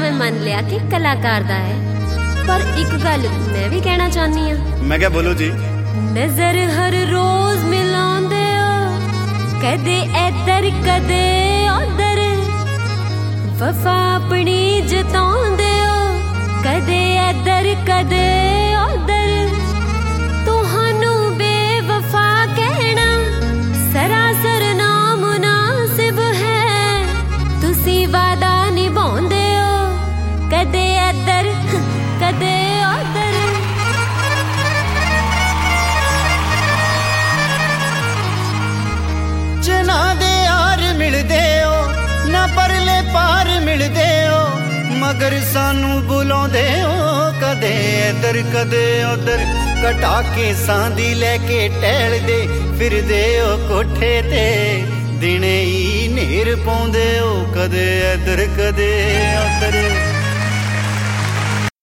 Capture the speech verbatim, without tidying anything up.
मैं मन लिया कि कलाकार दा है, पर एक गल मैं भी कहना चाहनी हां। मैं क्या बोलूं जी? नजर हर रोज मिलांदे हो, कदे इधर कदे उधर, वफा अपनी जतांदे हो, कदे इधर कदे उधर। तुहानू बेवफा कहना सरासर नामुनासिब है, तुसी वादा निभांदे हो, कदे इधर कदे उधर। जना दे यार मिलदे हो ना परले पार मिलदे हो, मगर सानू बुलांदे हो कदे इधर कदे उधर। कटा के सांदी लैके टहलदे फिरदे हो कोठे ते, दिने ही नेर पाउंदे हो कदे इधर कदे उधर।